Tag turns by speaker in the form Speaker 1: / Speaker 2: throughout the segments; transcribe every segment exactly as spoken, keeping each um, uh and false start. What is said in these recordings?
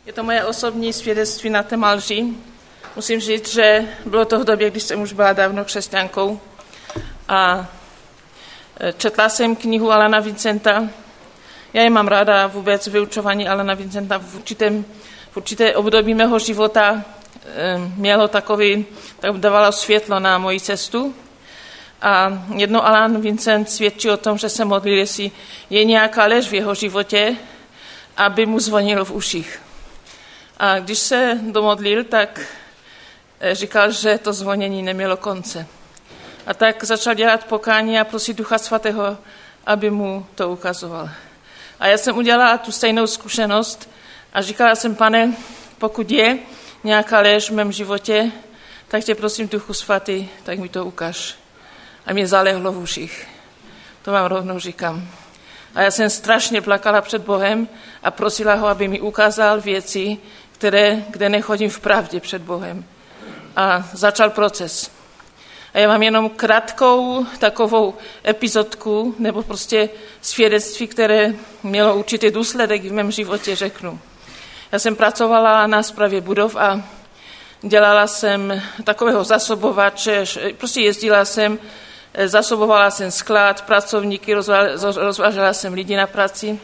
Speaker 1: Je to moje osobní svědectví na téma lži. Musím říct, že bylo to v době, když jsem už byla dávno křesťankou a četla jsem knihu Alana Vincenta. Já je mám ráda, vůbec vyučování Alana Vincenta v, určitém, v určité období mého života mělo takový, tak dávalo světlo na moji cestu. A jedno Alan Vincent svědčí o tom, že se modlil, jestli je nějaká lež v jeho životě, aby mu zvonilo v uších. A když se domodlil, tak říkal, že to zvonění nemělo konce. A tak začal dělat pokání a prosit Ducha Svatého, aby mu to ukazoval. A já jsem udělala tu stejnou zkušenost a říkala jsem, Pane, pokud je nějaká lež v mém životě, tak tě prosím, Duchu Svatý, tak mi to ukaž. A mě zalehlo v uších. To vám rovnou říkám. A já jsem strašně plakala před Bohem a prosila ho, aby mi ukázal věci, které, kde nechodím v pravdě před Bohem. A začal proces. A já mám jenom krátkou takovou epizodku, nebo prostě svědectví, které mělo určitý důsledek v mém životě, řeknu. Já jsem pracovala na správě budov a dělala jsem takového zasobovače, prostě jezdila jsem, zasobovala jsem sklad, pracovníky, rozvážela jsem lidi na práci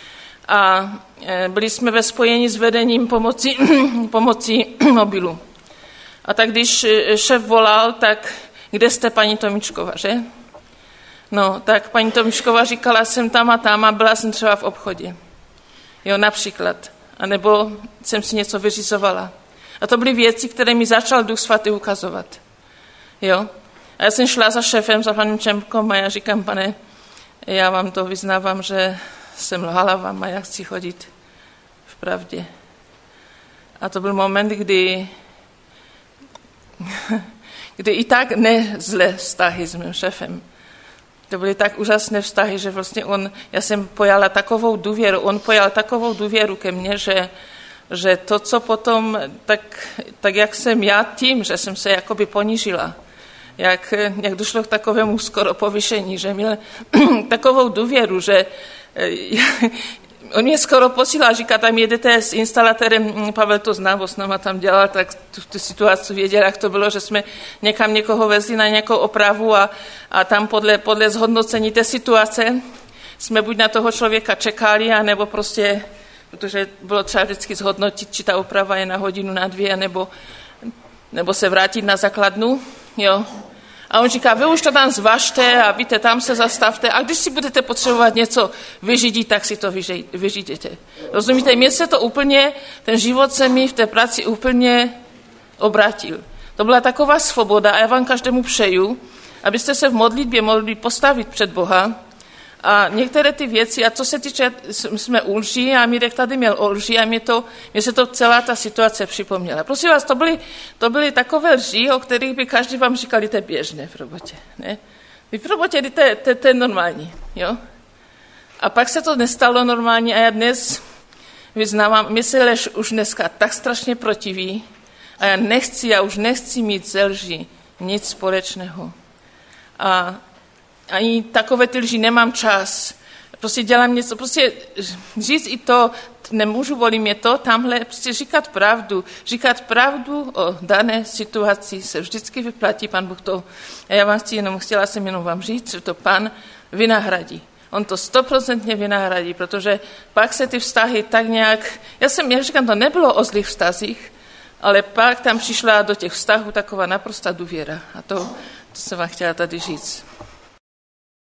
Speaker 1: a byli jsme ve spojení s vedením pomocí, pomocí mobilu. A tak když šéf volal, tak kde jste, paní Tomičková, že? No, tak paní Tomičková říkala, jsem tam a tam a byla jsem třeba v obchodě. Jo, například. A nebo jsem si něco vyřizovala. A to byly věci, které mi začal Duch Svatý ukazovat. Jo? A já jsem šla za šéfem, za panem Čempkom a já říkám, pane, já vám to vyznávám, že jsem lhala vám a já chci chodit v pravdě. A to byl moment, kdy, kdy i tak nezlé vztahy s mým šéfem. To byly tak úžasné vztahy, že vlastně on, já jsem pojala takovou důvěru, on pojal takovou důvěru ke mně, že, že to, co potom, tak, tak jak jsem já tím, že jsem se jakoby ponížila, jak, jak došlo k takovému skoro povyšení, že měl takovou důvěru, že on mě skoro posílal, říká, tam jedete s instalatérem, Pavel to zná, bo s náma tam dělal, tak tu, tu situaci věděl, jak to bylo, že jsme někam někoho vezli na nějakou opravu a, a tam podle, podle zhodnocení té situace jsme buď na toho člověka čekali, anebo prostě, protože bylo třeba vždycky zhodnotit, či ta oprava je na hodinu, na dvě, nebo, nebo se vrátit na základnu, jo. A on říká, vy už to tam zvažte a víte, tam se zastavte a když si budete potřebovat něco vyřídit, tak si to vyřídíte. Rozumíte, mně se to úplně, ten život se mi v té práci úplně obratil. To byla taková svoboda a já vám každému přeju, abyste se v modlitbě mohli postavit před Boha a některé ty věci, a co se týče, jsme u lži a Mirek tady měl o lži a mě, to, mě se to celá ta situace připomněla. Prosím vás, to byly, to byly takové lži, o kterých by každý vám říkal, to je běžné v robotě. Ne? Vy v robotě, to je, to, to je normální. Jo? A pak se to nestalo normální a já dnes vyznávám, mě se lež už dneska tak strašně protiví a já nechci, já už nechci mít ze lži nic společného. A ani takové ty lži nemám čas. Prostě dělám něco, prostě říct i to, nemůžu, bolí mě to, tamhle, prostě říkat pravdu. Říkat pravdu o dané situaci se vždycky vyplatí, Pan Bůh to. A já vám chci jenom, chtěla jsem jenom vám říct, že to Pan vynahradí. On to stoprocentně vynahradí, protože pak se ty vztahy tak nějak, já jsem, já říkám, to nebylo o zlých vztazích, ale pak tam přišla do těch vztahů taková naprostá důvěra. A to, to jsem vám chtěla tady říct.